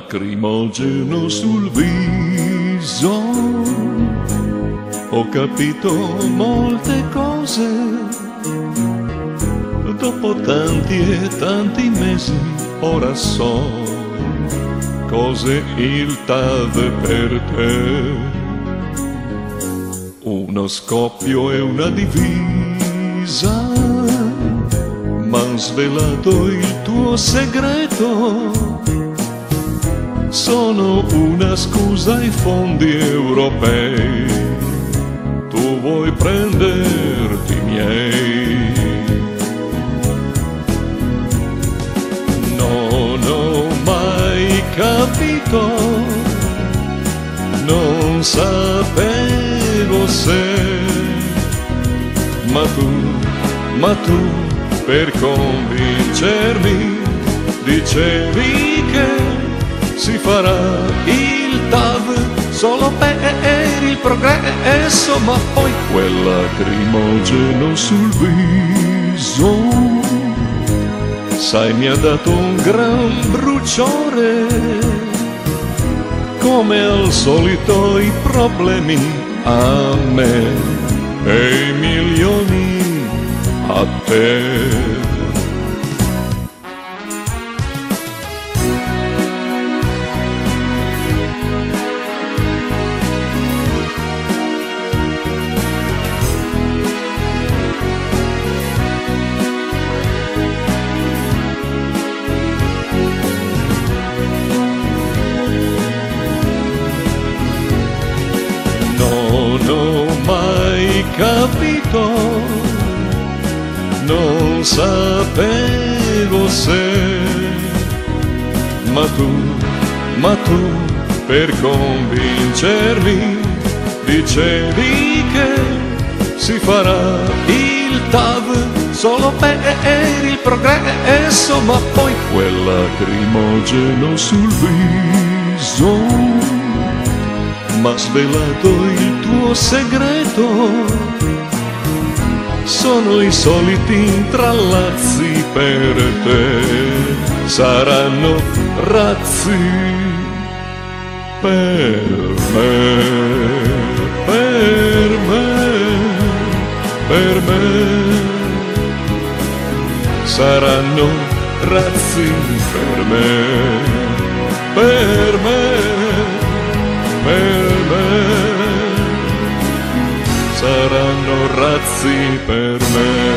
lacrimogeno sul viso. Ho capito molte cose dopo tanti e tanti mesi. Ora so cos'è il TAV per te. Uno scoppio e una divisa m'han svelato il tuo segreto. Sono una scusa ai fondi europei, tu vuoi prenderti i miei. Non ho mai capito, non sapevo se, ma tu per convincermi dicevi che si farà il TAV solo per il progresso, ma poi quel lacrimogeno sul viso, sai, mi ha dato un gran bruciore. Come al solito i problemi a me e i milioni a te. Non ho mai capito, non sapevo se, ma tu per convincermi dicevi che si farà il TAV solo per il progresso, ma poi quel lacrimogeno sul viso m'ha svelato il tuo segreto. Sono i soliti intrallazzi per te, saranno razzi per me, per me, per me. Saranno razzi per me, per me, per me. Saranno razzi per me.